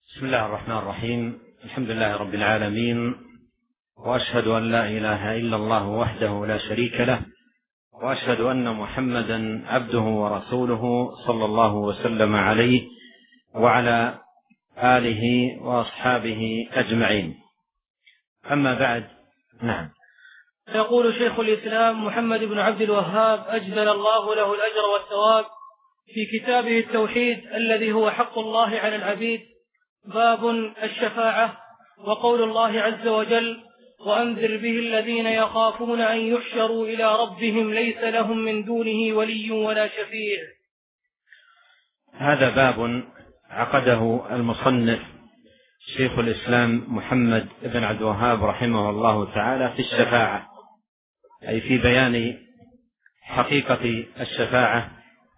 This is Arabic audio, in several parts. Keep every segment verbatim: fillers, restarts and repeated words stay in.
بسم الله الرحمن الرحيم. الحمد لله رب العالمين، وأشهد أن لا إله إلا الله وحده لا شريك له، وأشهد أن محمدا عبده ورسوله صلى الله وسلم عليه وعلى آله وأصحابه أجمعين. أما بعد. نعم. يقول شيخ الإسلام محمد بن عبد الوهاب أجزل الله له الأجر والثواب في كتابه التوحيد الذي هو حق الله على العبيد، باب الشفاعة، وقول الله عز وجل: وأنذر به الذين يخافون أن يحشروا إلى ربهم ليس لهم من دونه ولي ولا شفيع. هذا باب عقده المصنف شيخ الإسلام محمد بن عبد الوهاب رحمه الله تعالى في الشفاعة، أي في بيان حقيقة الشفاعة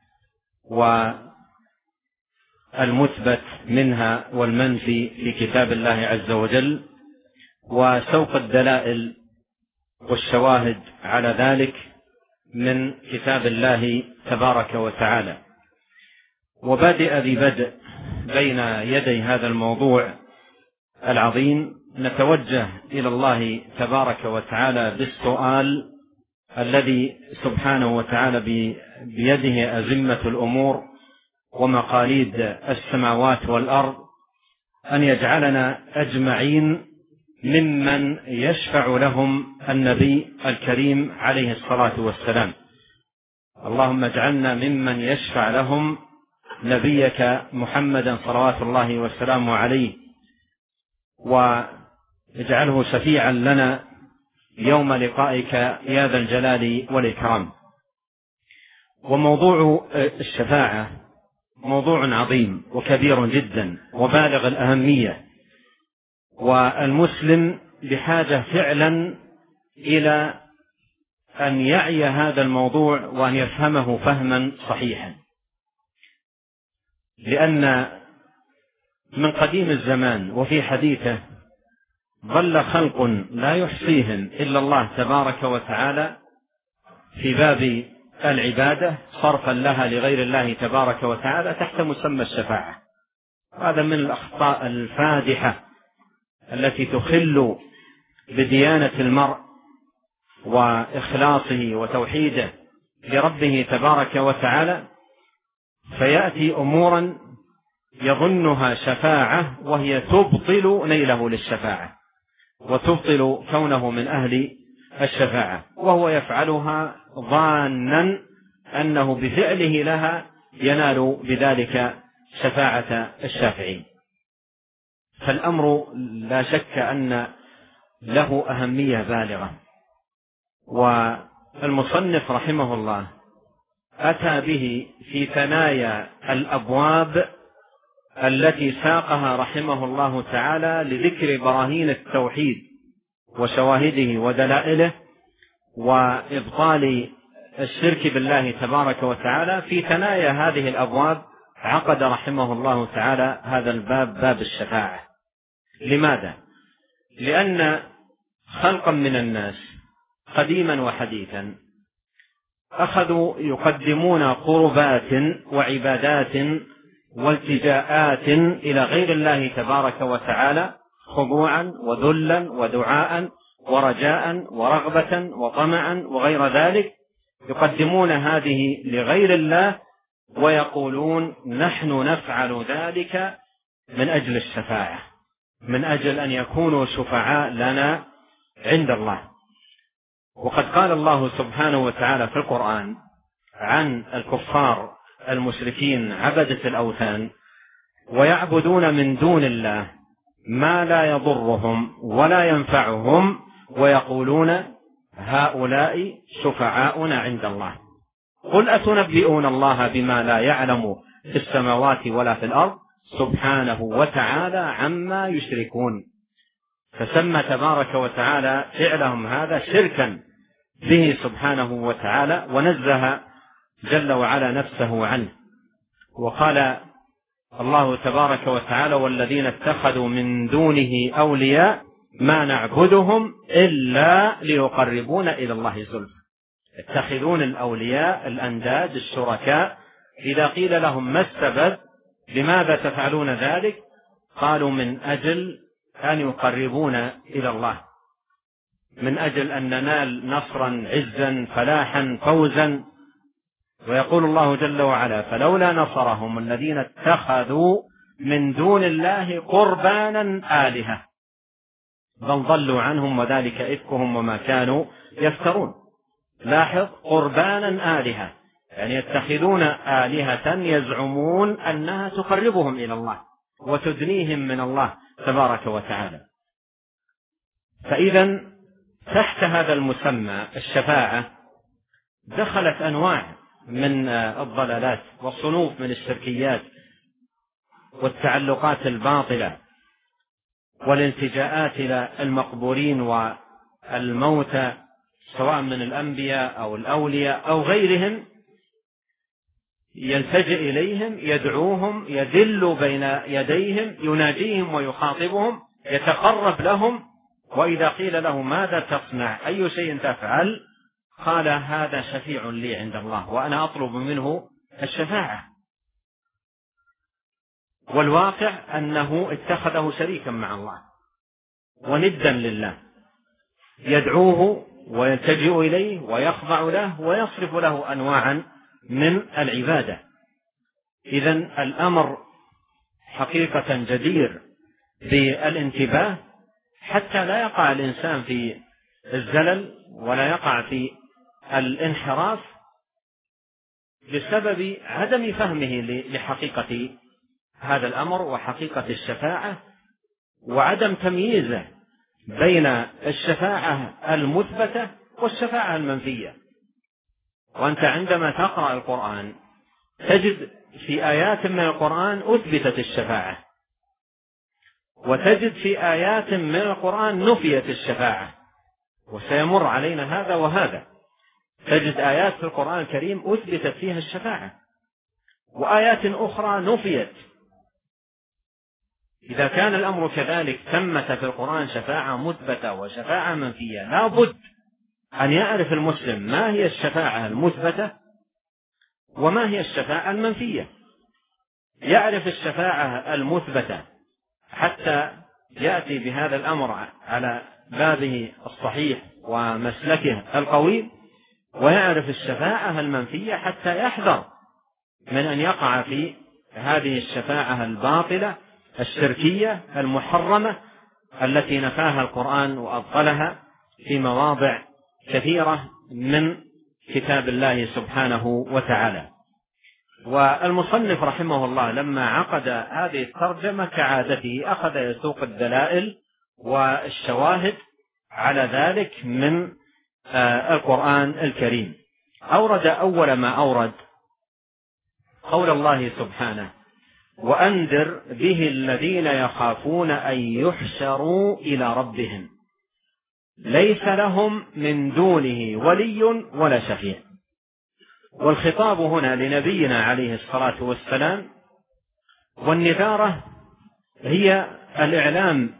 والمثبت منها والمنفي في كتاب الله عز وجل، وسوق الدلائل والشواهد على ذلك من كتاب الله تبارك وتعالى. وبادئ ببدء بين يدي هذا الموضوع العظيم نتوجه إلى الله تبارك وتعالى بالسؤال الذي سبحانه وتعالى بيده أزمة الأمور ومقاليد السماوات والأرض، أن يجعلنا أجمعين ممن يشفع لهم النبي الكريم عليه الصلاة والسلام. اللهم اجعلنا ممن يشفع لهم نبيك محمدا صلوات الله وسلامه عليه، واجعله شفيعا لنا يوم لقائك يا ذا الجلال والإكرام. وموضوع الشفاعة موضوع عظيم وكبير جدا وبالغ الأهمية، والمسلم بحاجة فعلا إلى أن يعي هذا الموضوع وأن يفهمه فهما صحيحا، لأن من قديم الزمان وفي حديثه ظل خلق لا يحصيهم إلا الله تبارك وتعالى في باب العبادة صرفا لها لغير الله تبارك وتعالى تحت مسمى الشفاعة. هذا من الأخطاء الفادحة التي تخل بديانة المرء وإخلاصه وتوحيده لربه تبارك وتعالى، فيأتي أمورا يظنها شفاعة وهي تبطل نيله للشفاعة وتبطل كونه من أهل الشفاعة، وهو يفعلها ظانا أنه بفعله لها ينال بذلك شفاعة الشافعين. فالأمر لا شك أن له أهمية بالغة، والمصنف رحمه الله أتى به في ثنايا الأبواب التي ساقها رحمه الله تعالى لذكر براهين التوحيد وشواهده ودلائله وإبطال الشرك بالله تبارك وتعالى. في ثنايا هذه الأبواب عقد رحمه الله تعالى هذا الباب، باب الشفاعة. لماذا؟ لأن خلقا من الناس قديما وحديثا أخذوا يقدمون قربات وعبادات والتجاءات إلى غير الله تبارك وتعالى خضوعا وذلا ودعاء ورجاء ورغبة وطمعا وغير ذلك، يقدمون هذه لغير الله ويقولون نحن نفعل ذلك من أجل الشفاعة، من أجل أن يكونوا شفعاء لنا عند الله. وقد قال الله سبحانه وتعالى في القرآن عن الكفار المشركين عبدة الأوثان: ويعبدون من دون الله ما لا يضرهم ولا ينفعهم ويقولون هؤلاء شفعاؤنا عند الله. قل أتنبئون الله بما لا يعلم في السماوات ولا في الأرض سبحانه وتعالى عما يشركون. فسمى تبارك وتعالى فعلهم هذا شركا به سبحانه وتعالى، ونزه جل وعلا نفسه عنه. وقال الله تبارك وتعالى: والذين اتخذوا من دونه أولياء ما نعبدهم إلا ليقربونا إلى الله زلفى. يتخذون الأولياء الأنداد الشركاء، إذا قيل لهم ما السبب لماذا تفعلون ذلك قالوا من أجل أن يقربونا إلى الله، من أجل أن ننال نصرا عزا فلاحا فوزا. ويقول الله جل وعلا: فلولا نصرهم الذين اتخذوا من دون الله قربانا آلهة بل ضلوا عنهم وذلك إفكهم وما كانوا يفترون. لاحظ، قربانا آلهة، يعني يتخذون آلهة يزعمون أنها تقربهم إلى الله وتدنيهم من الله تبارك وتعالى. فإذا تحت هذا المسمى الشفاعة دخلت أنواع من الضلالات والصنوف من الشركيات والتعلقات الباطلة والالتجاءات إلى المقبورين والموتى سواء من الأنبياء أو الأولياء أو غيرهم، يلتجئ إليهم، يدعوهم، يذل بين يديهم، يناجيهم ويخاطبهم، يتقرب لهم، وإذا قيل له ماذا تصنع، أي شيء تفعل، قال هذا شفيع لي عند الله وأنا أطلب منه الشفاعة. والواقع أنه اتخذه شريكا مع الله وندا لله، يدعوه ويلتجئ إليه ويخضع له ويصرف له أنواعا من العبادة. إذن الأمر حقيقة جدير بالانتباه حتى لا يقع الإنسان في الزلل ولا يقع في الانحراف بسبب عدم فهمه لحقيقة هذا الأمر وحقيقة الشفاعة، وعدم تمييزه بين الشفاعة المثبتة والشفاعة المنفية. وأنت عندما تقرأ القرآن تجد في آيات من القرآن أثبتت الشفاعة، وتجد في آيات من القرآن نفيت الشفاعة، وسيمر علينا هذا وهذا. تجد آيات في القرآن الكريم أثبتت فيها الشفاعة وآيات أخرى نفيت. إذا كان الأمر كذلك ثمة في القرآن شفاعة مثبتة وشفاعة منفية، لا بد أن يعرف المسلم ما هي الشفاعة المثبتة وما هي الشفاعة المنفية. يعرف الشفاعة المثبتة حتى يأتي بهذا الأمر على بابه الصحيح ومسلكه القوي، ويعرف الشفاعة المنفية حتى يحذر من أن يقع في هذه الشفاعة الباطلة الشركية المحرمة التي نفاها القرآن وأبطلها في مواضع كثيرة من كتاب الله سبحانه وتعالى. والمصنف رحمه الله لما عقد هذه الترجمة كعادته أخذ يسوق الدلائل والشواهد على ذلك من القرآن الكريم. أورد أول ما أورد قول الله سبحانه: وأنذر به الذين يخافون أن يحشروا إلى ربهم ليس لهم من دونه ولي ولا شفيع. والخطاب هنا لنبينا عليه الصلاة والسلام، والنذارة هي الإعلام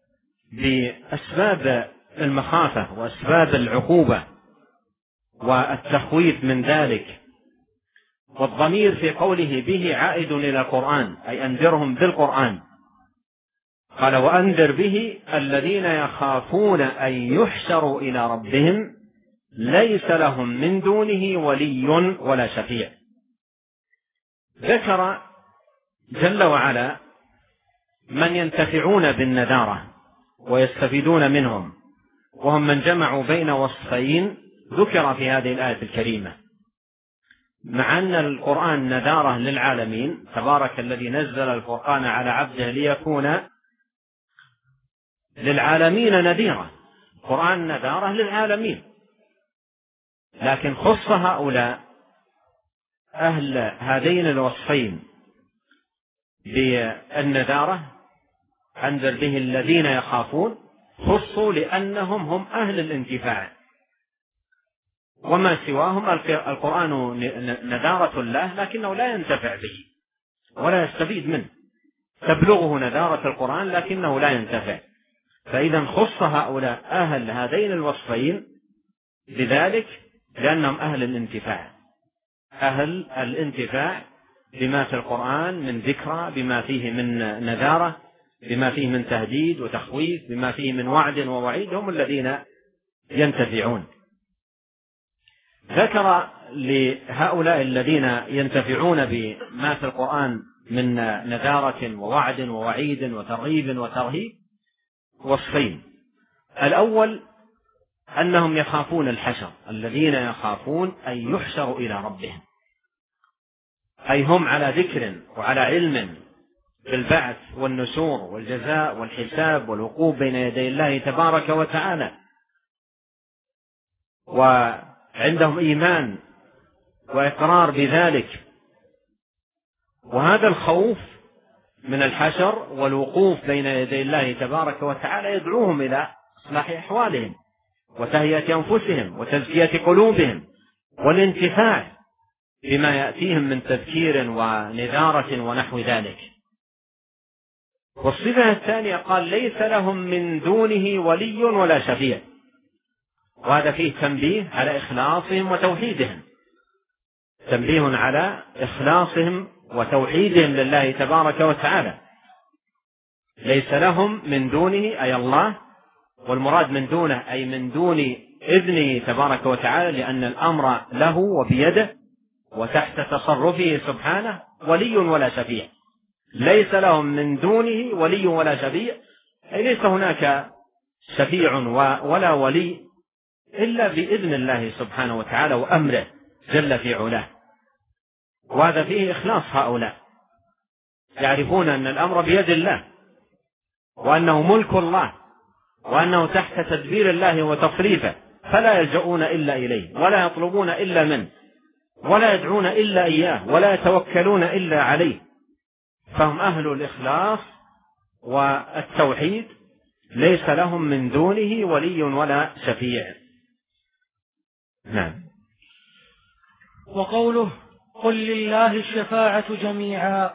بأسباب المخافة وأسباب العقوبة والتخويف من ذلك. والضمير في قوله به عائد إلى القرآن، أي أنذرهم بالقرآن. قال: وأنذر به الذين يخافون أن يحشروا إلى ربهم ليس لهم من دونه ولي ولا شفيع. ذكر جل وعلا من ينتفعون بالنذارة ويستفيدون منهم، وهم من جمعوا بين وصفين ذكر في هذه الآية الكريمة. مع أن القرآن نذارة للعالمين، تبارك الذي نزل الفرقان على عبده ليكون للعالمين نذيرا. القرآن نذارة للعالمين، لكن خص هؤلاء أهل هذين الوصفين بالنذارة، أنذر به الذين يخافون، خصوا لأنهم هم أهل الانتفاع، وما سواهم القرآن نذارة له لكنه لا ينتفع به ولا يستفيد منه. تبلغه نذارة القرآن لكنه لا ينتفع. فإذا خص هؤلاء أهل هذين الوصفين بذلك لأنهم أهل الانتفاع، أهل الانتفاع بما في القرآن من ذكرى، بما فيه من نذارة، بما فيه من تهديد وتخويف، بما فيه من وعد ووعيد، هم الذين ينتفعون. ذكر لهؤلاء الذين ينتفعون بما في القرآن من نذارة ووعد ووعيد وترغيب وترهيب وصفين: الأول أنهم يخافون الحشر، الذين يخافون أن يحشروا إلى ربهم، أي هم على ذكر وعلى علم بالبعث والنشور والجزاء والحساب والوقوف بين يدي الله تبارك وتعالى، وعندهم إيمان وإقرار بذلك. وهذا الخوف من الحشر والوقوف بين يدي الله تبارك وتعالى يدعوهم إلى إصلاح أحوالهم وتهيئة أنفسهم وتزكية قلوبهم والانتفاع بما يأتيهم من تذكير ونذارة ونحو ذلك. والصفة الثانية قال: ليس لهم من دونه ولي ولا شفيع، وهذا فيه تنبيه على إخلاصهم وتوحيدهم، تنبيه على إخلاصهم وتوحيدهم لله تبارك وتعالى. ليس لهم من دونه أي الله، والمراد من دونه أي من دون إذنه تبارك وتعالى، لأن الأمر له وبيده وتحت تصرفه سبحانه، ولي ولا شفيع. ليس لهم من دونه ولي ولا شفيع، أي ليس هناك شفيع ولا ولي إلا بإذن الله سبحانه وتعالى وأمره جل في علاه. وهذا فيه إخلاص هؤلاء، يعرفون أن الأمر بيد الله، وأنه ملك الله، وأنه تحت تدبير الله وتصريفه، فلا يلجؤون إلا إليه، ولا يطلبون إلا منه، ولا يدعون إلا إياه، ولا يتوكلون إلا عليه. فهم أهل الإخلاص والتوحيد، ليس لهم من دونه ولي ولا شفيع. نعم. وقوله: قل لله الشفاعة جميعا.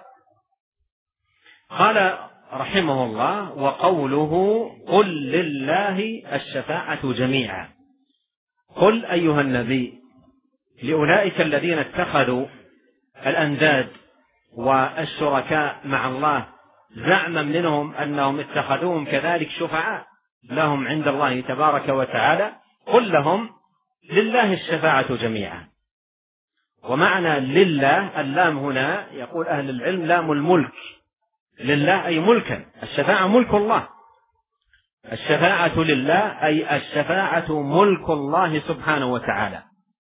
قال رحمه الله: وقوله قل لله الشفاعة جميعا. قل أيها النبي لأولئك الذين اتخذوا الأنداد والشركاء مع الله، زعما منهم أنهم اتخذوهم كذلك شفعاء لهم عند الله تبارك وتعالى، قل لهم لله الشفاعة جميعا. ومعنى لله اللام هنا يقول أهل العلم لام الملك، لله أي ملكا، الشفاعة ملك الله، الشفاعة لله أي الشفاعة ملك الله سبحانه وتعالى،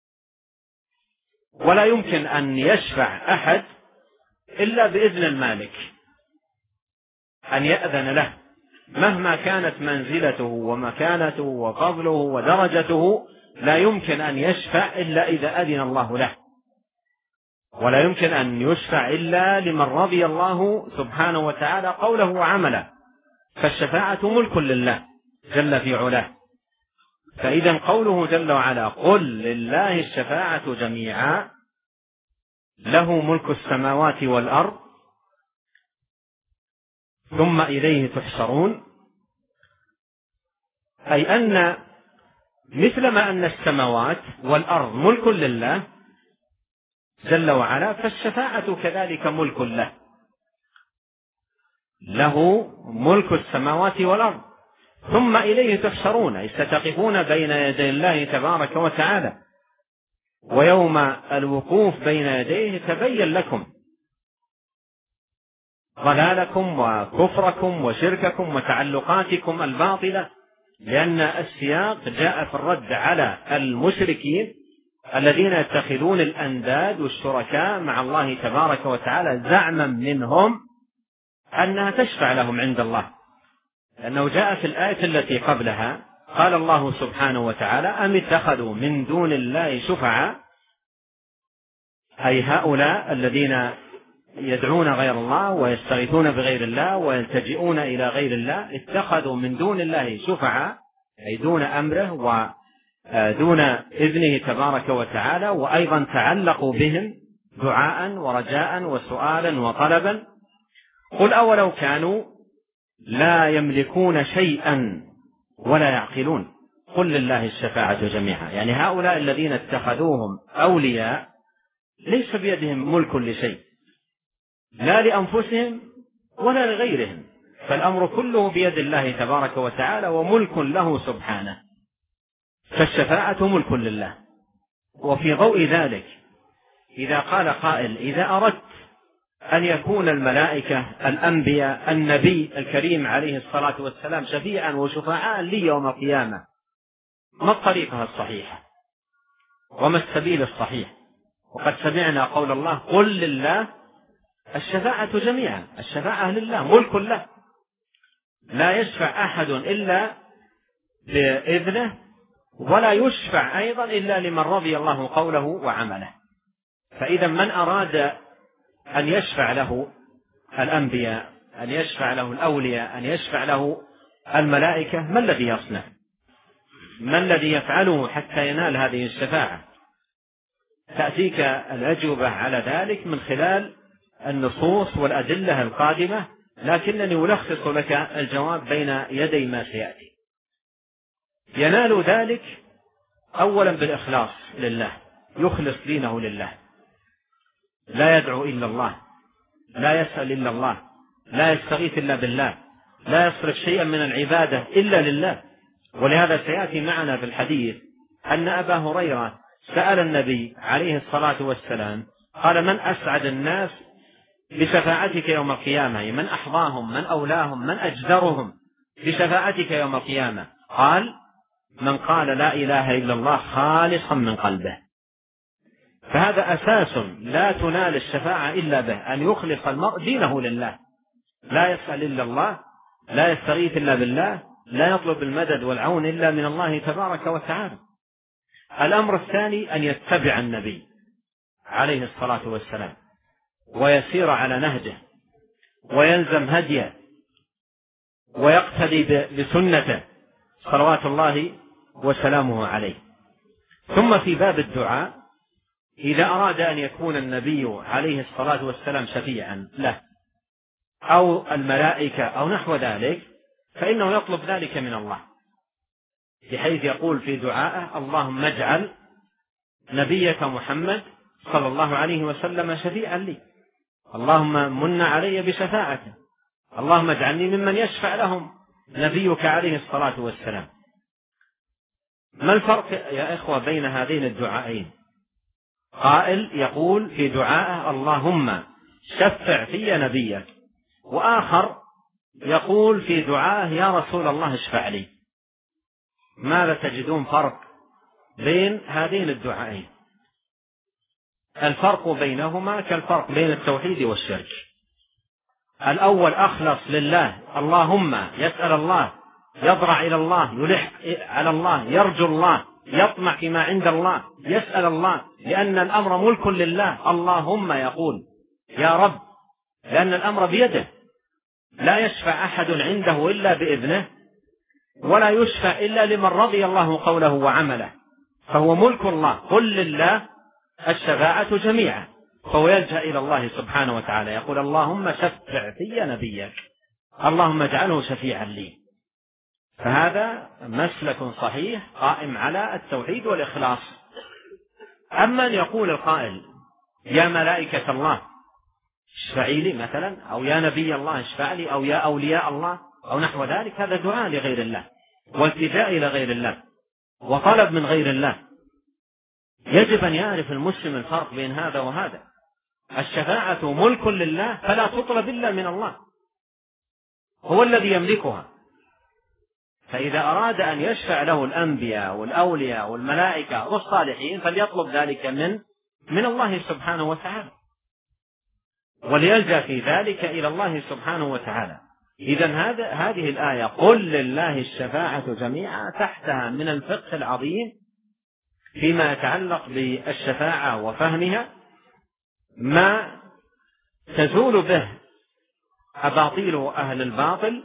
ولا يمكن أن يشفع أحد إلا بإذن المالك، أن يأذن له، مهما كانت منزلته ومكانته وفضله ودرجته، لا يمكن أن يشفع إلا إذا أذن الله له، ولا يمكن أن يشفع إلا لمن رضي الله سبحانه وتعالى قوله وعمله. فالشفاعة ملك لله جل في علاه. فإذا قوله جل وعلا قل لله الشفاعة جميعا، له ملك السماوات والأرض ثم إليه تحشرون، أي أن مثلما أن السماوات والأرض ملك لله جل وعلا، فالشفاعة كذلك ملك له، له ملك السماوات والأرض ثم إليه تحشرون، أي ستقفون بين يدي الله تبارك وتعالى، ويوم الوقوف بين يديه تبين لكم ضلالكم وكفركم وشرككم وتعلقاتكم الباطلة، لأن السياق جاء في الرد على المشركين الذين يتخذون الأنداد والشركاء مع الله تبارك وتعالى زعما منهم أنها تشفع لهم عند الله، لأنه جاء في الآية التي قبلها قال الله سبحانه وتعالى أم اتخذوا من دون الله شفعاء، أي هؤلاء الذين يدعون غير الله ويستغيثون بغير الله ويلتجئون إلى غير الله، اتخذوا من دون الله شفعاء، أي دون أمره ودون إذنه تبارك وتعالى، وأيضا تعلقوا بهم دعاء ورجاء وسؤالا وطلبا. قل أولو كانوا لا يملكون شيئا ولا يعقلون، قل لله الشفاعة جميعا، يعني هؤلاء الذين اتخذوهم أولياء ليس بيدهم ملك لشيء، لا لأنفسهم ولا لغيرهم، فالأمر كله بيد الله تبارك وتعالى وملك له سبحانه، فالشفاعة ملك لله. وفي ضوء ذلك إذا قال قائل: إذا أردت أن يكون الملائكة، الأنبياء، النبي الكريم عليه الصلاة والسلام شفيعا وشفعاء لي يوم القيامة، ما الطريقة الصحيحة وما السبيل الصحيح؟ وقد سمعنا قول الله: قل لله الشفاعة جميعا. الشفاعة لله، ملك له، لا يشفع أحد إلا بإذنه، ولا يشفع أيضا إلا لمن رضي الله قوله وعمله. فإذا من أراد أن يشفع له الأنبياء، أن يشفع له الأولياء، أن يشفع له الملائكة، ما الذي يصنع؟ ما الذي يفعله حتى ينال هذه الشفاعة؟ تأتيك الأجوبة على ذلك من خلال النصوص والأدلة القادمة، لكنني ألخص لك الجواب بين يدي ما سيأتي. ينال ذلك أولا بالإخلاص لله، يخلص دينه لله، لا يدعو إلا الله، لا يسأل إلا الله، لا يستغيث إلا بالله، لا يصرف شيئا من العبادة إلا لله. ولهذا سيأتي معنا في الحديث أن أبا هريرة سأل النبي عليه الصلاة والسلام قال: من أسعد الناس بشفاعتك يوم القيامة؟ من أحظاهم، من أولاهم، من أجدرهم بشفاعتك يوم القيامة؟ قال: من قال لا إله إلا الله خالصا من قلبه. فهذا أساس لا تنال الشفاعة إلا به، أن يخلص المرء دينه لله، لا يسأل إلا الله، لا يستغيث إلا بالله، لا يطلب المدد والعون إلا من الله تبارك وتعالى. الأمر الثاني أن يتبع النبي عليه الصلاة والسلام ويسير على نهجه ويلزم هديه ويقتدي بسنته صلوات الله وسلامه عليه. ثم في باب الدعاء، إذا أراد أن يكون النبي عليه الصلاة والسلام شفيعا له أو الملائكة أو نحو ذلك، فإنه يطلب ذلك من الله، بحيث يقول في دعائه: اللهم اجعل نبيك محمد صلى الله عليه وسلم شفيعا لي، اللهم من علي بشفاعته، اللهم اجعلني ممن يشفع لهم نبيك عليه الصلاة والسلام. ما الفرق يا إخوة بين هذين الدعائين؟ قائل يقول في دعائه: اللهم شفع في نبيك، وآخر يقول في دعائه: يا رسول الله اشفع لي. ماذا تجدون فرق بين هذين الدعائين؟ الفرق بينهما كالفرق بين التوحيد والشرك. الأول أخلص لله، اللهم يسأل الله، يضرع إلى الله، يلح على الله، يرجو الله، يطمع فيما عند الله، يسأل الله، لأن الأمر ملك لله. اللهم يقول يا رب، لأن الأمر بيده، لا يشفع أحد عنده إلا بإذنه، ولا يشفع إلا لمن رضي الله قوله وعمله، فهو ملك الله. قل لله الشفاعة جميعا، فهو يلجأ إلى الله سبحانه وتعالى، يقول: اللهم شفع في نبيك، اللهم اجعله شفيعا لي. فهذا مسلك صحيح قائم على التوحيد والإخلاص. أما أن يقول القائل: يا ملائكة الله اشفعي لي مثلا، أو يا نبي الله اشفع لي، أو يا أولياء الله أو نحو ذلك، هذا دعاء لغير الله والتجاء إلى غير الله وطلب من غير الله. يجب أن يعرف المسلم الفرق بين هذا وهذا. الشفاعة ملك لله، فلا تطلب إلا من الله، هو الذي يملكها. فإذا أراد أن يشفع له الأنبياء والأولياء والملائكة والصالحين، فليطلب ذلك من من الله سبحانه وتعالى، وليلجأ في ذلك إلى الله سبحانه وتعالى. إذن هذا هذه الآية: قل لله الشفاعة جميعا، تحتها من الفقه العظيم فيما يتعلق بالشفاعة وفهمها ما تزول به أباطيل أهل الباطل،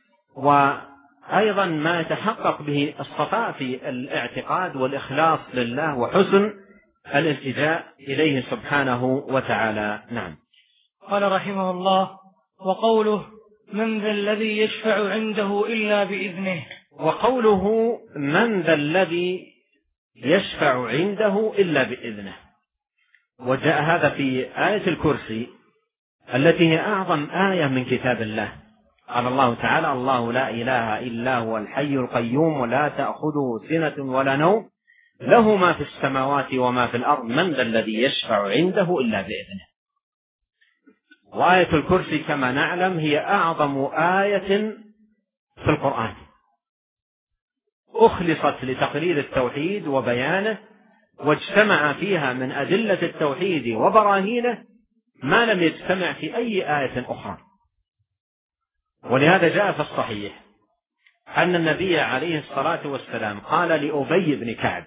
وأيضا ما يتحقق به الصفاء في الاعتقاد والإخلاص لله وحسن الالتجاء إليه سبحانه وتعالى. نعم. قال رحمه الله: وقوله: من ذا الذي يشفع عنده إلا بإذنه. وقوله: من ذا الذي يشفع عنده إلا بإذنه، وجاء هذا في آية الكرسي التي هي أعظم آية من كتاب الله، قال الله تعالى: الله لا إله إلا هو الحي القيوم ولا تأخذه سنة ولا نوم له ما في السماوات وما في الأرض من ذا الذي يشفع عنده إلا بإذنه. وآية الكرسي كما نعلم هي أعظم آية في القرآن، أخلصت لتقرير التوحيد وبيانه، واجتمع فيها من أدلة التوحيد وبراهينه ما لم يجتمع في أي آية أخرى. ولهذا جاء في الصحيح أن النبي عليه الصلاة والسلام قال لأبي بن كعب،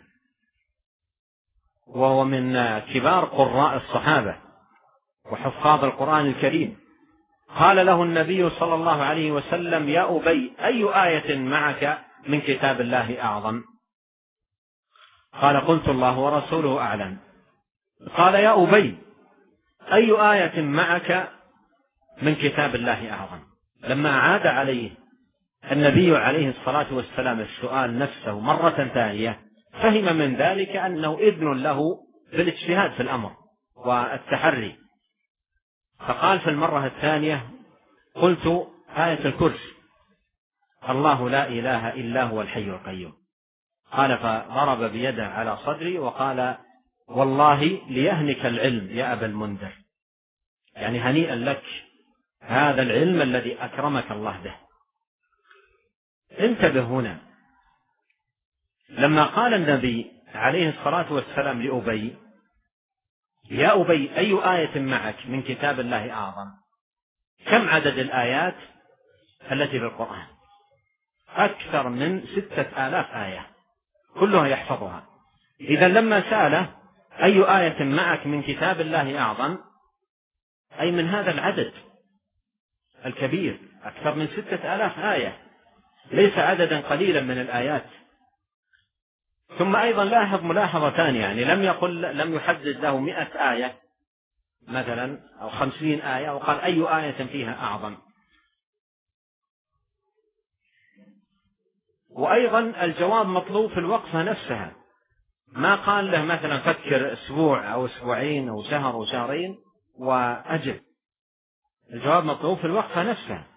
وهو من كبار قراء الصحابة وحفاظ القرآن الكريم، قال له النبي صلى الله عليه وسلم: يا أبي، أي آية معك من كتاب الله أعظم؟ قال: قلت: الله ورسوله أعلم. قال: يا أبي، أي آية معك من كتاب الله أعظم؟ لما عاد عليه النبي عليه الصلاة والسلام السؤال نفسه مرة ثانية فهم من ذلك أنه إذن له بالاجتهاد في الأمر والتحري، فقال في المرة الثانية: قلت آية الكرسي، الله لا إله إلا هو الحي القيوم. قال: فضرب بيده على صدري وقال: والله ليهنك العلم يا أبا المنذر، يعني هنيئا لك هذا العلم الذي أكرمك الله به. انتبه هنا، لما قال النبي عليه الصلاة والسلام لأبي: يا أبي، أي آية معك من كتاب الله أعظم؟ كم عدد الآيات التي في القرآن؟ أكثر من ستة آلاف آية كلها يحفظها. إذا لما سأله: أي آية معك من كتاب الله أعظم؟ أي من هذا العدد الكبير، أكثر من ستة آلاف آية، ليس عددا قليلا من الآيات. ثم أيضا لاحظ ملاحظة ثانية، يعني لم يقل لم يحدد له مئة آية مثلا أو خمسين آية وقال أي آية فيها أعظم. وأيضا الجواب مطلوب في الوقفة نفسها، ما قال له مثلا فكر أسبوع أو أسبوعين أو شهر أو شهرين وأجب. الجواب مطلوب في الوقفة نفسها.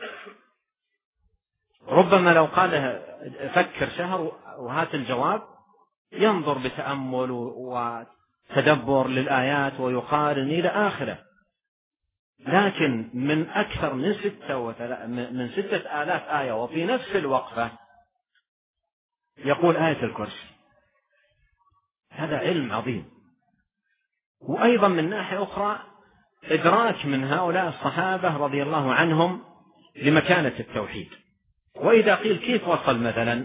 ربما لو قال له فكر شهر وهات الجواب ينظر بتأمل وتدبر للآيات ويقارن إلى آخره، لكن من أكثر من ستة وثلا... من ستة آلاف آية وفي نفس الوقفة يقول آية الكرسي، هذا علم عظيم. وأيضا من ناحية أخرى إدراك من هؤلاء الصحابة رضي الله عنهم لمكانة التوحيد. وإذا قيل كيف وصل مثلا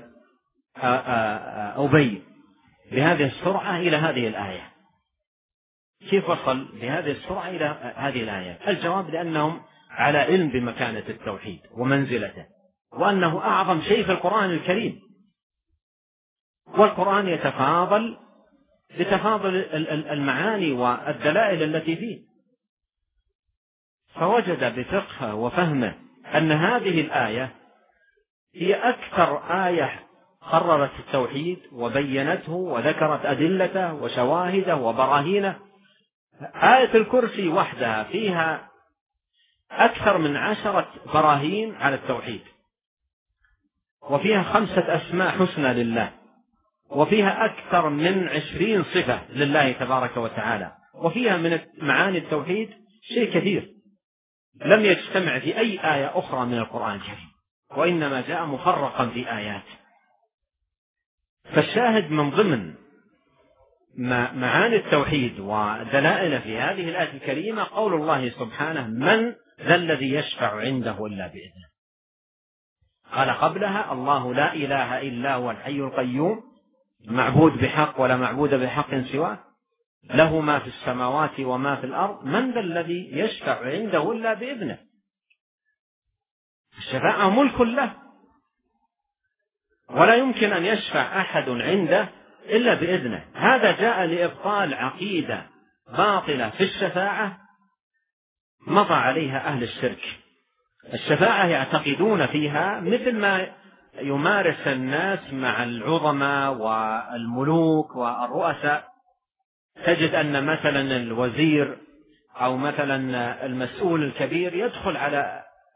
أبي بهذه السرعة إلى هذه الآية، كيف وصل بهذه السرعة إلى هذه الآية؟ الجواب: لأنهم على علم بمكانة التوحيد ومنزلته، وأنه أعظم شيء في القرآن الكريم، والقرآن يتفاضل بتفاضل المعاني والدلائل التي فيه، فوجد بفقهه وفهمه أن هذه الآية هي أكثر آية قررت التوحيد وبينته وذكرت أدلته وشواهده وبراهينه. آية الكرسي وحدها فيها أكثر من عشرة براهين على التوحيد، وفيها خمسة أسماء حسنى لله، وفيها أكثر من عشرين صفة لله تبارك وتعالى، وفيها من معاني التوحيد شيء كثير لم يجتمع في أي آية أخرى من القرآن الكريم، وإنما جاء مفرقا في آيات. فالشاهد من ضمن معاني التوحيد ودلائله في هذه الآية الكريمة قول الله سبحانه: من ذا الذي يشفع عنده إلا بإذنه. قال قبلها: الله لا إله إلا هو الحي القيوم، معبود بحق ولا معبود بحق سواه، له ما في السماوات وما في الأرض، من ذا الذي يشفع عنده إلا بإذنه. الشفاعة ملك له، ولا يمكن أن يشفع أحد عنده إلا بإذنه. هذا جاء لإبطال عقيدة باطلة في الشفاعة مضى عليها أهل الشرك. الشفاعة يعتقدون فيها مثل ما يمارس الناس مع العظماء والملوك والرؤساء، تجد أن مثلا الوزير أو مثلا المسؤول الكبير يدخل على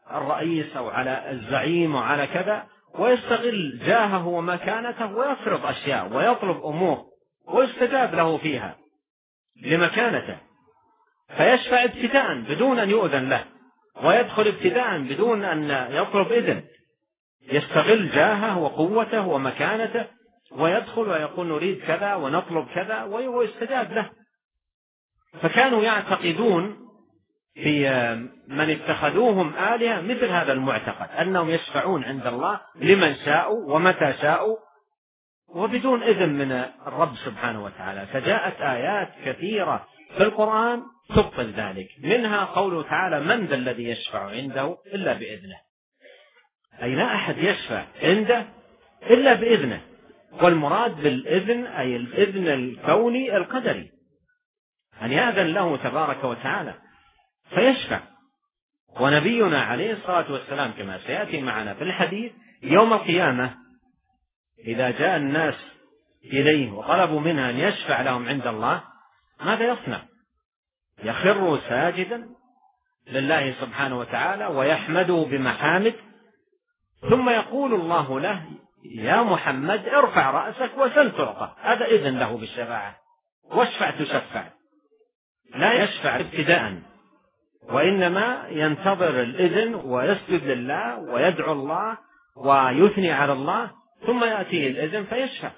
الرئيس أو على الزعيم وعلى كذا، ويستغل جاهه ومكانته ويفرض أشياء ويطلب أمور ويستجاب له فيها لمكانته، فيشفع ابتداء بدون أن يؤذن له، ويدخل ابتداء بدون أن يطلب إذن، يستغل جاهه وقوته ومكانته ويدخل ويقول نريد كذا ونطلب كذا ويستجاب له. فكانوا يعتقدون في من اتخذوهم آلهة مثل هذا المعتقد، أنهم يشفعون عند الله لمن شاءوا ومتى شاءوا وبدون إذن من الرب سبحانه وتعالى. فجاءت آيات كثيرة في القرآن تبطل ذلك، منها قوله تعالى من ذا الذي يشفع عنده إلا بإذنه، أي لا أحد يشفع عنده إلا بإذنه، والمراد بالإذن أي الإذن الكوني القدري، أن يأذن له تبارك وتعالى فيشفع. ونبينا عليه الصلاة والسلام كما سيأتي معنا في الحديث يوم القيامة إذا جاء الناس إليه وطلبوا منه أن يشفع لهم عند الله ماذا يصنع؟ يخر ساجدا لله سبحانه وتعالى ويحمده بمحامد، ثم يقول الله له يا محمد ارفع رأسك وسل تعطى. هذا إذن له بالشفاعة، واشفع تشفع. لا يشفع ابتداء، وإنما ينتظر الإذن ويسجد لله ويدعو الله ويثني على الله، ثم يأتيه الإذن فيشفع.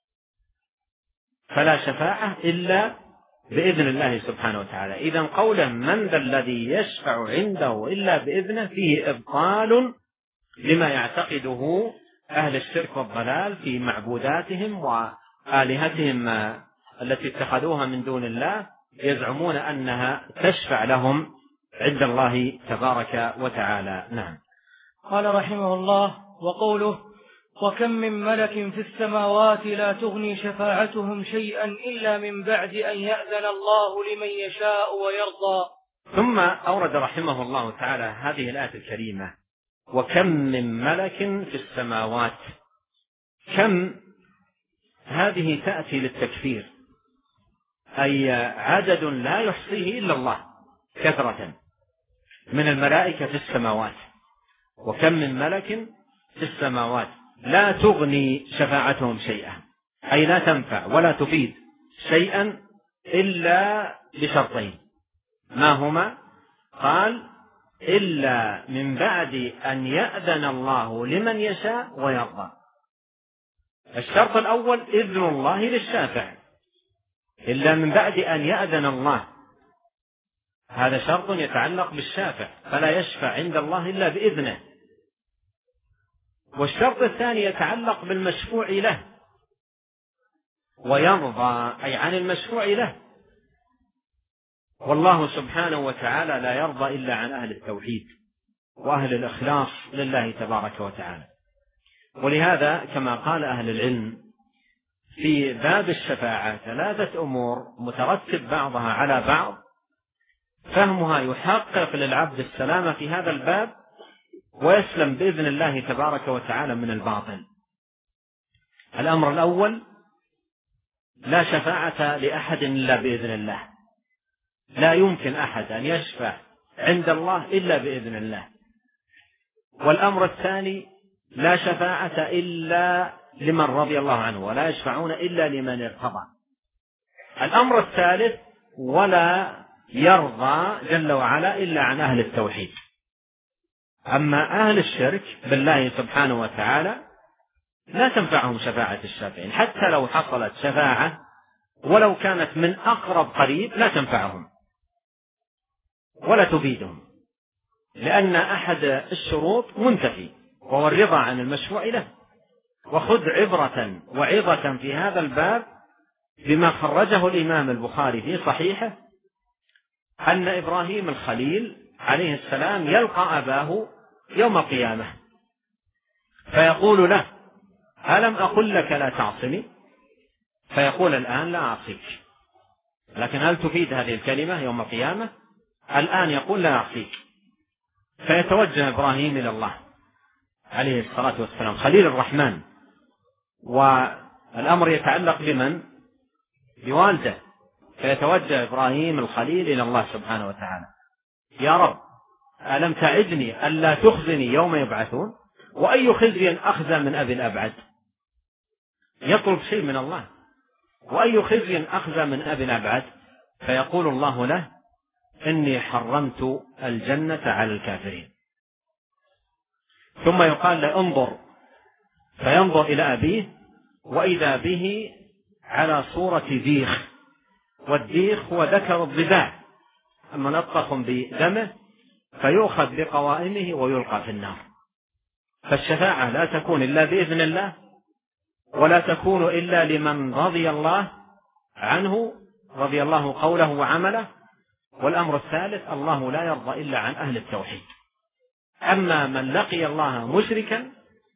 فلا شفاعة إلا بإذن الله سبحانه وتعالى. إذن قوله من ذا الذي يشفع عنده إلا بإذنه فيه إبطال لما يعتقده أهل الشرك والضلال في معبوداتهم وآلهتهم التي اتخذوها من دون الله، يزعمون أنها تشفع لهم عند الله تبارك وتعالى. نعم. قال رحمه الله: وقوله وكم من ملك في السماوات لا تغني شفاعتهم شيئا إلا من بعد أن يأذن الله لمن يشاء ويرضى. ثم أورد رحمه الله تعالى هذه الآية الكريمة وكم من ملك في السماوات. كم هذه تأتي للتكثير، أي عدد لا يحصيه إلا الله كثرة من الملائكة في السماوات. وكم من ملك في السماوات لا تغني شفاعتهم شيئا، أي لا تنفع ولا تفيد شيئا إلا بشرطين. ما هما؟ قال إلا من بعد أن يأذن الله لمن يشاء ويرضى. الشرط الأول إذن الله للشافع، إلا من بعد أن يأذن الله، هذا شرط يتعلق بالشافع فلا يشفع عند الله إلا بإذنه. والشرط الثاني يتعلق بالمشفوع له، ويرضى أي عن المشفوع له. والله سبحانه وتعالى لا يرضى إلا عن أهل التوحيد وأهل الإخلاص لله تبارك وتعالى. ولهذا كما قال أهل العلم في باب الشفاعة ثلاثة أمور مترتب بعضها على بعض، فهمها يحقق للعبد السلامة في هذا الباب ويسلم بإذن الله تبارك وتعالى من الباطل. الأمر الأول لا شفاعة لأحد إلا بإذن الله، لا يمكن أحد أن يشفع عند الله إلا بإذن الله. والأمر الثاني لا شفاعة إلا لمن رضي الله عنه، ولا يشفعون إلا لمن ارتضى. الأمر الثالث ولا يرضى جل وعلا إلا عن أهل التوحيد. أما أهل الشرك بالله سبحانه وتعالى لا تنفعهم شفاعة الشافعين، حتى لو حصلت شفاعة ولو كانت من أقرب قريب لا تنفعهم ولا تفيدهم، لأن أحد الشروط منتفي وهو الرضا عن المشفوع له. وخذ عبرة وعظة في هذا الباب بما خرجه الإمام البخاري في صحيحه أن إبراهيم الخليل عليه السلام يلقى أباه يوم القيامة فيقول له ألم أقل لك لا تعصني؟ فيقول الآن لا أعصيك. لكن هل تفيد هذه الكلمة يوم القيامة؟ الآن يقول لا أعصيك. فيتوجه إبراهيم إلى الله عليه الصلاة والسلام خليل الرحمن، والأمر يتعلق بمن؟ بوالده. فيتوجه إبراهيم الخليل إلى الله سبحانه وتعالى: يا رب ألم تعدني ألا تخزني يوم يبعثون؟ وأي خزي أخزى من أبي الأبعد؟ يطلب شيء من الله، وأي خزي أخزى من أبي الأبعد؟ فيقول الله له إني حرمت الجنة على الكافرين. ثم يقال له انظر، فينظر إلى أبيه وإذا به على صورة ديخ، والديخ هو ذكر الضباع منطق بدمه، فيؤخذ بقوائمه ويلقى في النار. فالشفاعة لا تكون إلا بإذن الله، ولا تكون إلا لمن رضي الله عنه، رضي الله قوله وعمله. والأمر الثالث، الله لا يرضى إلا عن أهل التوحيد. أما من لقي الله مشركا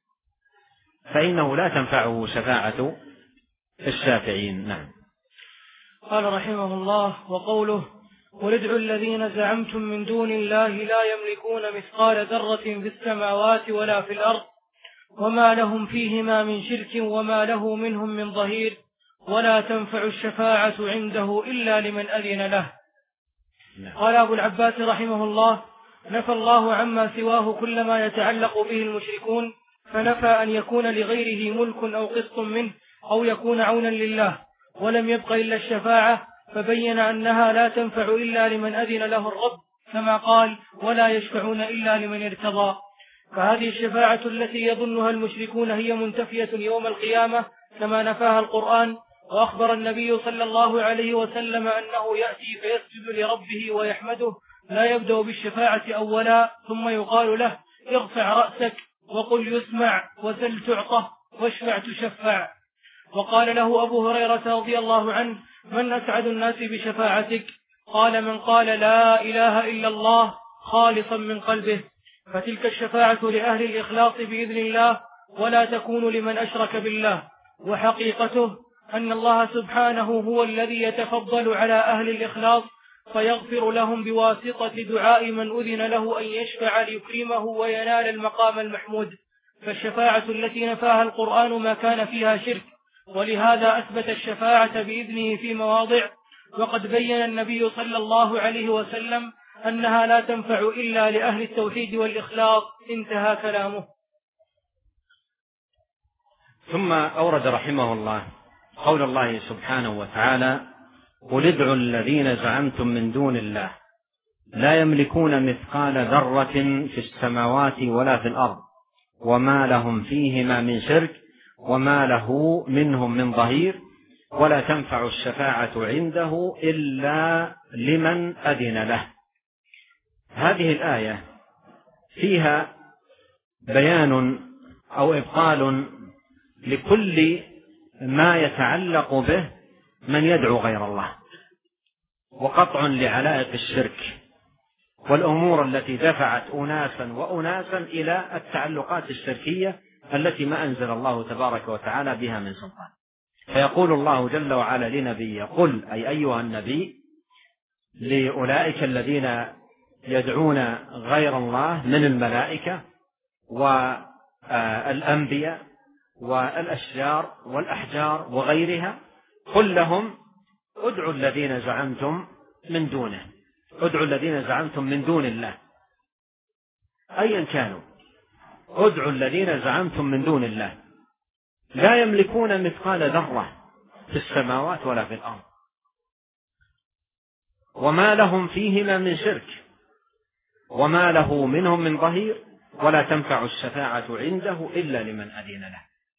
فإنه لا تنفعه شفاعة الشافعين. نعم. قال رحمه الله: وقوله: قل ادعوا الذين زعمتم من دون الله لا يملكون مثقال ذرة في السماوات ولا في الأرض وما لهم فيهما من شرك وما له منهم من ظهير ولا تنفع الشفاعة عنده إلا لمن أذن له. قال أبو العباس رحمه الله: نفى الله عما سواه كل ما يتعلق به المشركون، فنفى أن يكون لغيره ملك أو قسط منه أو يكون عونا لله، ولم يبق إلا الشفاعة، فبين أنها لا تنفع إلا لمن أذن له الرب، كما قال: ولا يشفعون إلا لمن ارتضى. فهذه الشفاعة التي يظنها المشركون هي منتفية يوم القيامة كما نفاها القرآن. وأخبر النبي صلى الله عليه وسلم أنه يأتي فيسجد لربه ويحمده، لا يبدأ بالشفاعة أولا، ثم يقال له: ارفع رأسك وقل يسمع وسل تعطى واشفع تشفع. وقال له أبو هريرة رضي الله عنه: من أسعد الناس بشفاعتك؟ قال: من قال لا إله إلا الله خالصا من قلبه. فتلك الشفاعة لأهل الإخلاص بإذن الله، ولا تكون لمن أشرك بالله. وحقيقته أن الله سبحانه هو الذي يتفضل على أهل الإخلاص فيغفر لهم بواسطة دعاء من أذن له أن يشفع ليكرمه وينال المقام المحمود. فالشفاعة التي نفاها القرآن ما كان فيها شرك، ولهذا أثبت الشفاعة بإذنه في مواضع، وقد بين النبي صلى الله عليه وسلم أنها لا تنفع إلا لأهل التوحيد والإخلاص. انتهى كلامه. ثم أورد رحمه الله قول الله سبحانه وتعالى: قل ادعوا الذين زعمتم من دون الله لا يملكون مثقال ذرة في السماوات ولا في الأرض وما لهم فيهما من شرك وما له منهم من ظهير ولا تنفع الشفاعة عنده إلا لمن أذن له. هذه الآية فيها بيان أو إبطال لكل ما يتعلق به من يدعو غير الله، وقطع لعلائق الشرك والأمور التي دفعت أناسا وأناسا إلى التعلقات الشركية التي ما أنزل الله تبارك وتعالى بها من سلطان. فيقول الله جل وعلا لنبيه: قل، أي أيها النبي، لأولئك الذين يدعون غير الله من الملائكة والأنبياء والأشجار والأحجار وغيرها، قل لهم: ادعوا الذين زعمتم من دونه، ادعوا الذين زعمتم من دون الله أيا كانوا، ادعوا الذين زعمتم من دون الله لا يملكون مثقال ذرة في السماوات ولا في الأرض وما لهم فيهما من شرك وما له منهم من ظهير ولا تنفع الشفاعة عنده إلا لمن أذن له.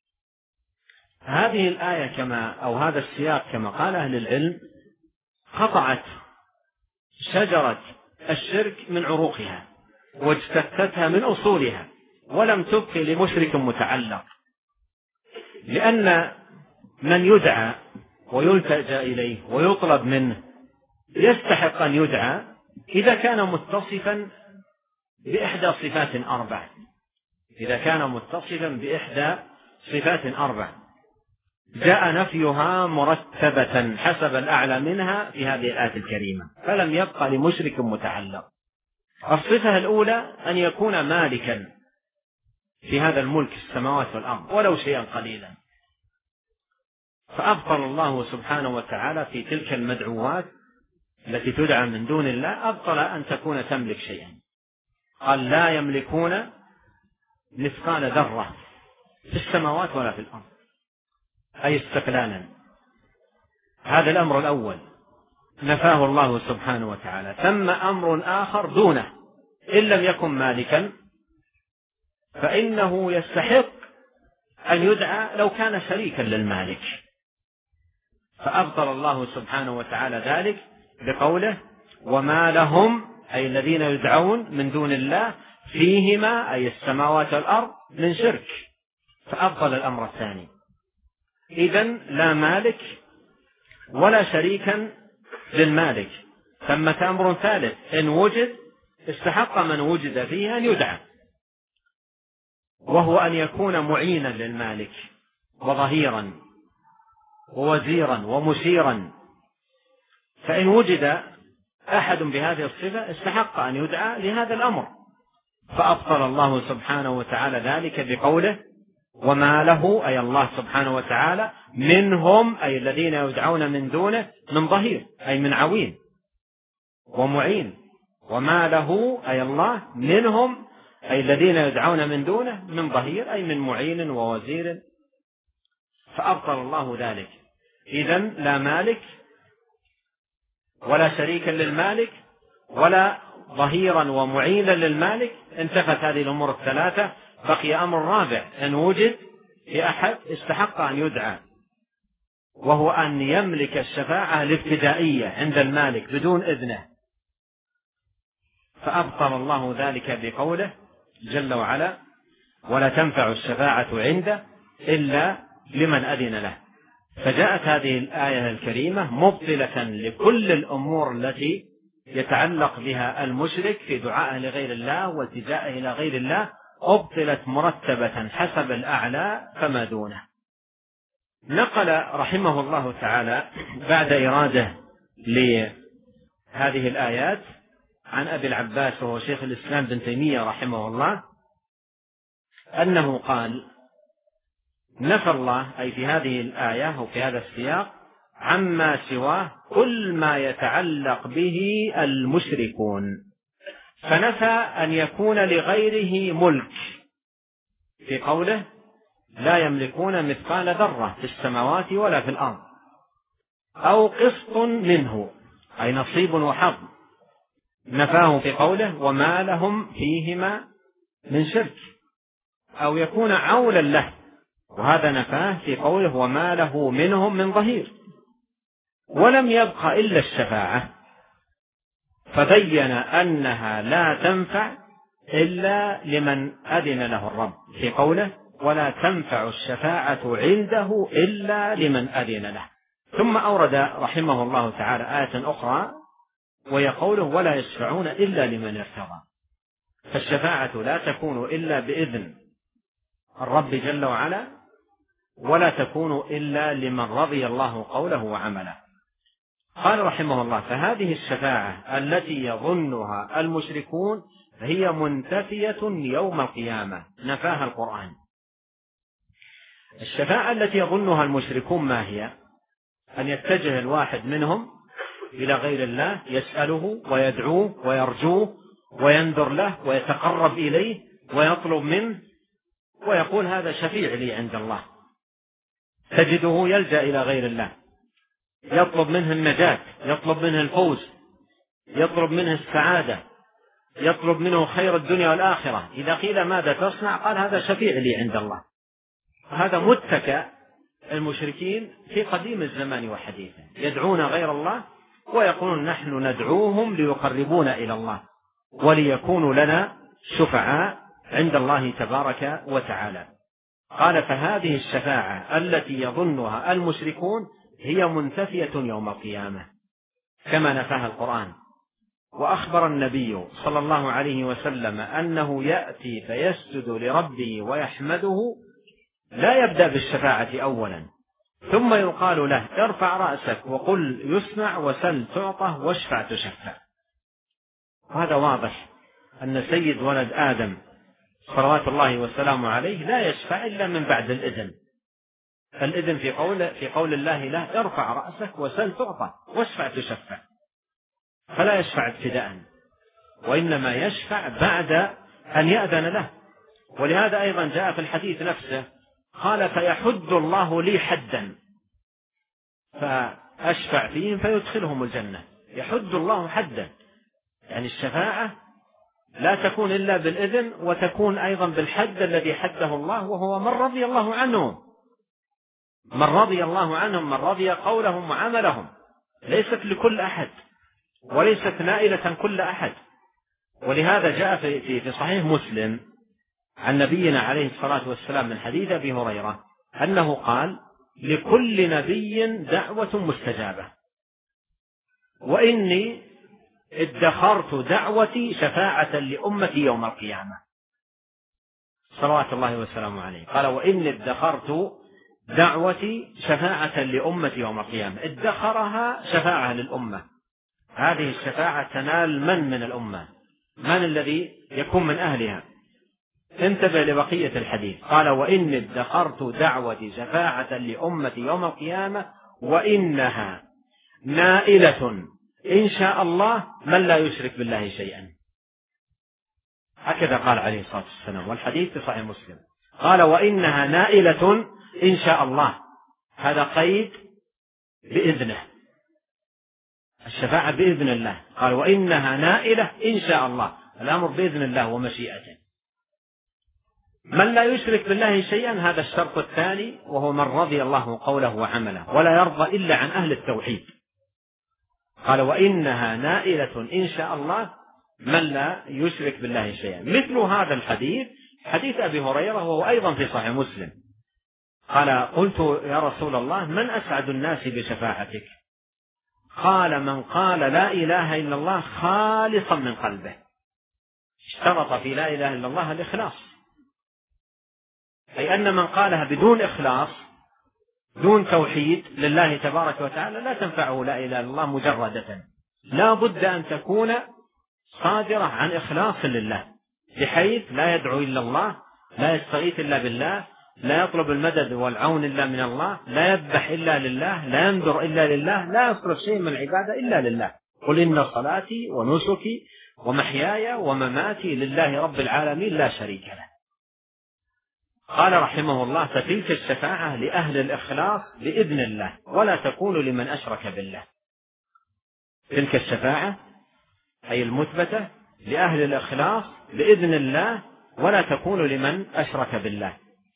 هذه الآية كما أو هذا السياق كما قال أهل العلم قطعت شجرة الشرك من عروقها واجتثتها من أصولها، ولم تبق لمشرك متعلق، لأن من يدعى ويلتجأ إليه ويطلب منه يستحق أن يدعى إذا كان متصفا بإحدى صفات أربع إذا كان متصفا بإحدى صفات أربع جاء نفيها مرتبة حسب الأعلى منها في هذه الآية الكريمة، فلم يبقى لمشرك متعلق. الصفة الأولى أن يكون مالكا في هذا الملك السماوات والأرض ولو شيئا قليلا، فأبطل الله سبحانه وتعالى في تلك المدعوات التي تدعى من دون الله، أبطل أن تكون تملك شيئا. قال لا يملكون مثقال ذرة في السماوات ولا في الأرض، أي استقلالا. هذا الأمر الأول نفاه الله سبحانه وتعالى. ثم أمر آخر دونه، إن لم يكن مالكا فإنه يستحق أن يدعى لو كان شريكا للمالك، فأبطل الله سبحانه وتعالى ذلك بقوله وما لهم، أي الذين يدعون من دون الله، فيهما أي السماوات والأرض من شرك، فأبطل الأمر الثاني. إذن لا مالك ولا شريكا للمالك. ثمة أمر ثالث إن وجد استحق من وجد فيه أن يدعى، وهو أن يكون معينا للمالك وظهيرا ووزيرا ومشيرا. فإن وجد أحد بهذه الصفة استحق أن يدعى لهذا الأمر، فأبطل الله سبحانه وتعالى ذلك بقوله وما له، أي الله سبحانه وتعالى، منهم أي الذين يدعون من دونه من ظهير، أي من عوين ومعين. وما له أي الله منهم أي الذين يدعون من دونه من ظهير، أي من معين ووزير، فأبطل الله ذلك. إذن لا مالك ولا شريكا للمالك ولا ظهيرا ومعينا للمالك، انتفت هذه الأمور الثلاثة. بقي أمر رابع إن وجد في أحد استحق أن يدعى، وهو أن يملك الشفاعة الابتدائية عند المالك بدون إذنه، فأبطل الله ذلك بقوله جل وعلا ولا تنفع الشفاعة عنده إلا لمن أذن له. فجاءت هذه الآية الكريمة مبطلة لكل الأمور التي يتعلق بها المشرك في دعائه لغير الله والتجائه إلى غير الله، أبطلت مرتبة حسب الأعلى فما دونه. نقل رحمه الله تعالى بعد إرادة لهذه الآيات عن أبي العباس وهو شيخ الإسلام بن تيمية رحمه الله أنه قال نفى الله، أي في هذه الآية وفي هذا السياق، عما سواه كل ما يتعلق به المشركون، فنفى أن يكون لغيره ملك في قوله لا يملكون مثقال ذرة في السماوات ولا في الأرض، أو قسط منه أي نصيب وحظ، نفاه في قوله وما لهم فيهما من شرك، أو يكون عولا له، وهذا نفاه في قوله وما له منهم من ظهير. ولم يبق إلا الشفاعة، فبين أنها لا تنفع إلا لمن أذن له الرب في قوله ولا تنفع الشفاعة عنده إلا لمن أذن له. ثم أورد رحمه الله تعالى آية أخرى وهي قوله ولا يشفعون إلا لمن ارتضى، فالشفاعة لا تكون إلا بإذن الرب جل وعلا، ولا تكون إلا لمن رضي الله قوله وعمله. قال رحمه الله فهذه الشفاعة التي يظنها المشركون هي منتفية يوم القيامة، نفاها القرآن. الشفاعة التي يظنها المشركون ما هي؟ أن يتجه الواحد منهم إلى غير الله يسأله ويدعوه ويرجوه وينذر له ويتقرب إليه ويطلب منه ويقول هذا شفيع لي عند الله. تجده يلجأ إلى غير الله، يطلب منه النجاة، يطلب منه الفوز، يطلب منه السعادة، يطلب منه خير الدنيا والآخرة. إذا قيل ماذا تصنع؟ قال هذا شفيع لي عند الله. هذا متكأ المشركين في قديم الزمان وحديثه، يدعون غير الله ويقولون نحن ندعوهم ليقربونا إلى الله وليكونوا لنا شفعاء عند الله تبارك وتعالى. قال فهذه الشفاعة التي يظنها المشركون هي منتفية يوم القيامة كما نفاها القرآن. وأخبر النبي صلى الله عليه وسلم أنه يأتي فيسجد لربه ويحمده، لا يبدأ بالشفاعة أولا، ثم يقال له ارفع رأسك وقل يسمع وسل تعطى واشفع تشفع. وهذا واضح أن سيد ولد آدم صلوات الله والسلام عليه لا يشفع إلا من بعد الإذن. الإذن في قول, في قول الله له ارفع رأسك وسل تعطى واشفع تشفع، فلا يشفع ابتداء. وإنما يشفع بعد أن يأذن له. ولهذا أيضا جاء في الحديث نفسه قال فيحد الله لي حدا فأشفع فيهم فيدخلهم الجنة. يحد الله حدا، يعني الشفاعة لا تكون إلا بالإذن، وتكون أيضا بالحد الذي حده الله، وهو من رضي الله عنهم، من رضي الله عنهم، من رضي قولهم وعملهم. ليست لكل أحد، وليست نائلة كل أحد. ولهذا جاء في في صحيح مسلم عن نبينا عليه الصلاة والسلام من حديث أبي هريرة أنه قال لكل نبي دعوة مستجابة، وإني ادخرت دعوتي شفاعة لأمتي يوم القيامة صلوات الله وسلامه عليه. قال وإني ادخرت دعوتي شفاعة لأمتي يوم القيامة. ادخرها شفاعة للأمة. هذه الشفاعة تنال من من الأمة؟ من الذي يكون من أهلها؟ انتبه لبقية الحديث. قال وإني ادخرت دعوتي شفاعة لأمتي يوم القيامة وإنها نائلة إن شاء الله من لا يشرك بالله شيئا. هكذا قال عليه الصلاة والسلام، والحديث في صحيح مسلم. قال وإنها نائلة إن شاء الله، هذا قيد بإذنه، الشفاعة بإذن الله. قال وإنها نائلة إن شاء الله، الأمر بإذن الله ومشيئته. من لا يشرك بالله شيئا، هذا الشرط الثاني، وهو من رضي الله قوله وعمله، ولا يرضى إلا عن أهل التوحيد. قال وإنها نائلة إن شاء الله من لا يشرك بالله شيئا. مثل هذا الحديث حديث أبي هريرة، وهو أيضا في صحيح مسلم. قال قلت يا رسول الله من أسعد الناس بشفاعتك؟ قال من قال لا إله إلا الله خالصا من قلبه. اشترط في لا إله إلا الله الإخلاص، أي أن من قالها بدون إخلاص، دون توحيد لله تبارك وتعالى، لا تنفعه لا إله إلا الله مجردة، لا بد أن تكون صادرة عن إخلاص لله، بحيث لا يدعو إلا الله، لا يستغيث إلا بالله، لا يطلب المدد والعون إلا من الله، لا يذبح إلا لله، لا ينذر إلا لله، لا يصرف شيء من العبادة إلا لله. قل إن صلاتي ونسكي ومحياي ومماتي لله رب العالمين لا شريك له. قال رحمه الله فتلك الشفاعة لأهل الإخلاص بإذن الله، ولا تكون لمن أشرك بالله. تلك الشفاعة أي المثبتة لأهل الإخلاص بإذن الله، ولا تكون لمن أشرك بالله.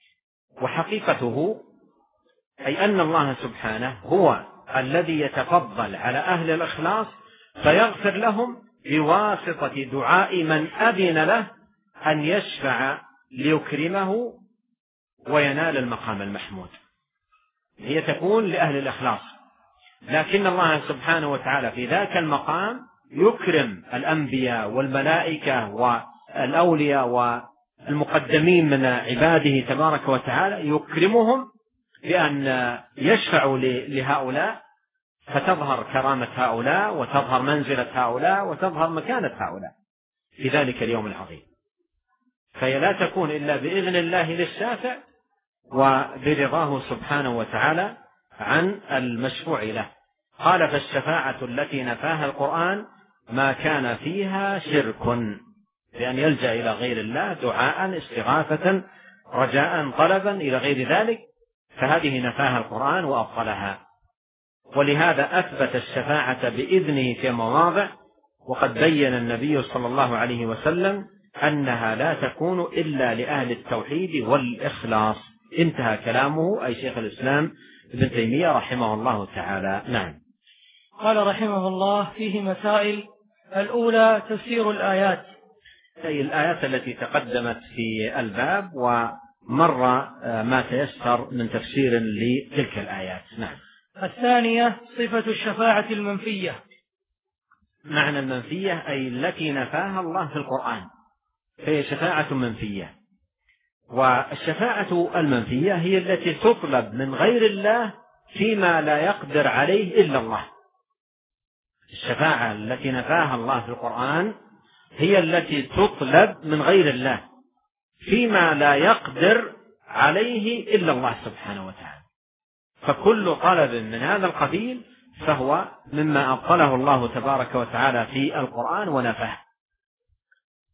وحقيقته أي أن الله سبحانه هو الذي يتفضل على أهل الإخلاص فيغفر لهم بواسطة دعاء من أذن له أن يشفع ليكرمه وينال المقام المحمود. هي تكون لأهل الإخلاص، لكن الله سبحانه وتعالى في ذاك المقام يكرم الأنبياء والملائكة والأولياء والمقدمين من عباده تبارك وتعالى، يكرمهم بأن يشفعوا لهؤلاء، فتظهر كرامة هؤلاء، وتظهر منزلة هؤلاء، وتظهر مكانة هؤلاء في ذلك اليوم العظيم. فهي لا تكون إلا بإذن الله للشافع وبرضاه سبحانه وتعالى عن المشفوع له. قال فالشفاعة التي نفاها القرآن ما كان فيها شرك، بأن يلجأ إلى غير الله دعاء استغاثة رجاء طلبا إلى غير ذلك، فهذه نفاها القرآن وأبطلها. ولهذا أثبت الشفاعة بإذنه في مواضع، وقد بين النبي صلى الله عليه وسلم أنها لا تكون إلا لأهل التوحيد والإخلاص. انتهى كلامه، أي شيخ الإسلام ابن تيمية رحمه الله تعالى. نعم. قال رحمه الله فيه مسائل. الأولى تفسير الآيات، أي الآيات التي تقدمت في الباب، ومر ما تيسر من تفسير لتلك الآيات. نعم. الثانية صفة الشفاعة المنفية. معنى المنفية أي التي نفاها الله في القرآن، فهي شفاعة منفية. والشفاعة المنفية هي التي تطلب من غير الله فيما لا يقدر عليه إلا الله. الشفاعة التي نفاها الله في القرآن هي التي تطلب من غير الله فيما لا يقدر عليه إلا الله سبحانه وتعالى. فكل طلب من هذا القبيل فهو مما أبطله الله تبارك وتعالى في القرآن ونفاه.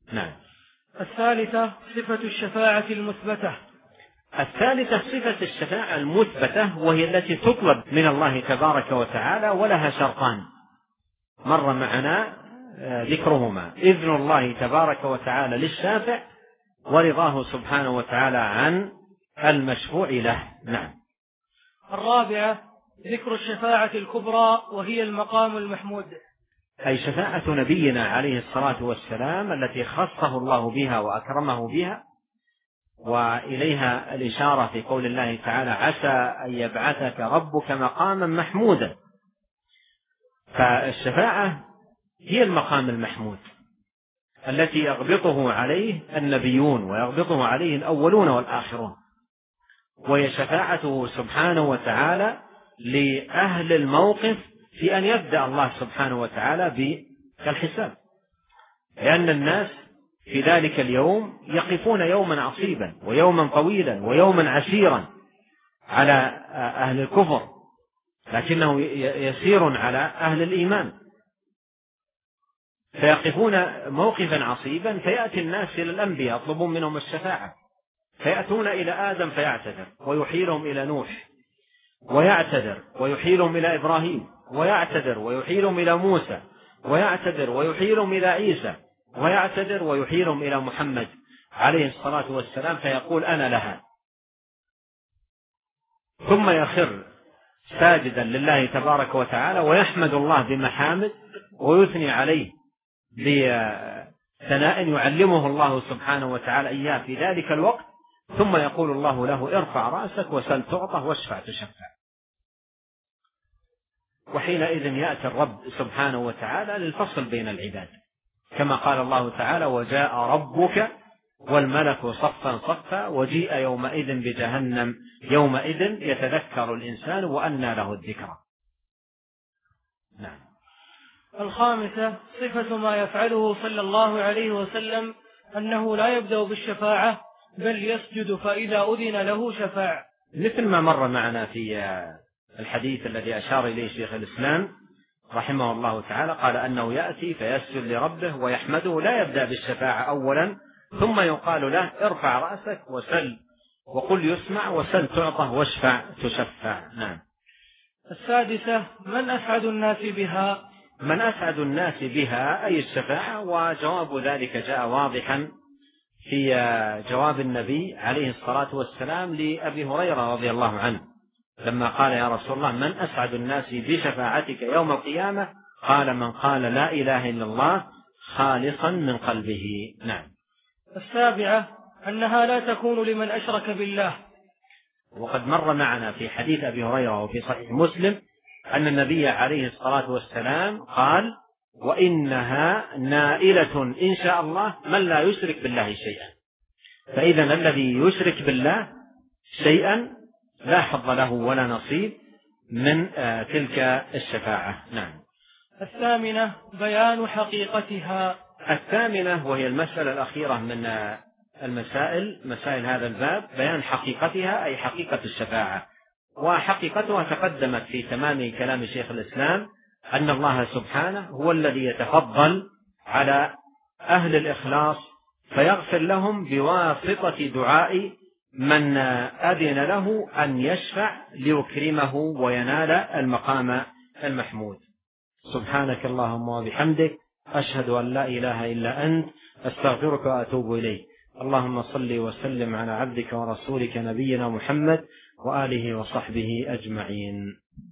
نعم. الثالثة صفة الشفاعة المثبتة. الثالثة صفة الشفاعة المثبتة، وهي التي تطلب من الله تبارك وتعالى، ولها شرطان مر معنا ذكرهما: إذن الله تبارك وتعالى للشافع، ورضاه سبحانه وتعالى عن المشفوع له. نعم. الرابعة ذكر الشفاعة الكبرى، وهي المقام المحمود، أي شفاعة نبينا عليه الصلاة والسلام التي خصه الله بها وأكرمه بها، وإليها الإشارة في قول الله تعالى: عسى أن يبعثك ربك مقاما محمودا. فالشفاعة هي المقام المحمود التي يغبطه عليه النبيون ويغبطه عليه الأولون والآخرون، وهي شفاعته سبحانه وتعالى لأهل الموقف في أن يبدأ الله سبحانه وتعالى بالحساب، لأن الناس في ذلك اليوم يقفون يوما عصيبا ويوما طويلا ويوما عسيرا على أهل الكفر، لكنه يسير على أهل الإيمان، فيقفون موقفا عصيبا، فيأتي الناس إلى الأنبياء يطلبون منهم الشفاعة، فيأتون إلى آدم فيعتذر ويحيلهم إلى نوح، ويعتذر ويحيلهم إلى إبراهيم، ويعتذر ويحيلهم إلى موسى، ويعتذر ويحيلهم إلى عيسى، ويعتذر ويحيلهم إلى محمد عليه الصلاة والسلام، فيقول: أنا لها. ثم يخر ساجدا لله تبارك وتعالى ويحمد الله بمحامد ويثني عليه بثناء يعلمه الله سبحانه وتعالى إياه في ذلك الوقت، ثم يقول الله له: ارفع رأسك وسل تعطى واشفع تشفع. وحينئذ يأتي الرب سبحانه وتعالى للفصل بين العباد، كما قال الله تعالى: وجاء ربك والملك صفا صفا وجيء يومئذ بجهنم يومئذ يتذكر الإنسان وأنى له الذكرى. نعم. الخامسة صفة ما يفعله صلى الله عليه وسلم، أنه لا يبدأ بالشفاعة بل يسجد فإذا أذن له شفاع، مثل ما مر معنا في الحديث الذي أشار إليه شيخ الإسلام رحمه الله تعالى، قال أنه يأتي فيسجد لربه ويحمده، لا يبدأ بالشفاعة أولا، ثم يقال له: ارفع رأسك وسل وقل يسمع وسل تعطى واشفع تشفع. نعم. السادسة من أسعد الناس بها. من أسعد الناس بها أي الشفاعة، وجواب ذلك جاء واضحا في جواب النبي عليه الصلاة والسلام لأبي هريرة رضي الله عنه لما قال: يا رسول الله، من أسعد الناس بشفاعتك يوم القيامة؟ قال: من قال لا إله إلا الله خالصا من قلبه. نعم. السابعة أنها لا تكون لمن أشرك بالله، وقد مر معنا في حديث أبي هريرة وفي صحيح مسلم أن النبي عليه الصلاة والسلام قال: وإنها نائلة إن شاء الله من لا يشرك بالله شيئا. فإذا الذي يشرك بالله شيئا لا حظ له ولا نصيب من تلك الشفاعة. نعم. الثامنة بيان حقيقتها. الثامنة وهي المسألة الأخيرة من المسائل مسائل هذا الباب، بيان حقيقتها أي حقيقة الشفاعة. وحقيقتها تقدمت في تمام كلام شيخ الإسلام أن الله سبحانه هو الذي يتفضل على أهل الإخلاص فيغفر لهم بواسطة دعاء من أذن له أن يشفع ليكرمه وينال المقام المحمود. سبحانك اللهم وبحمدك، أشهد أن لا إله إلا أنت، أستغفرك وأتوب إليك. اللهم صل وسلم على عبدك ورسولك نبينا محمد وآله وصحبه أجمعين.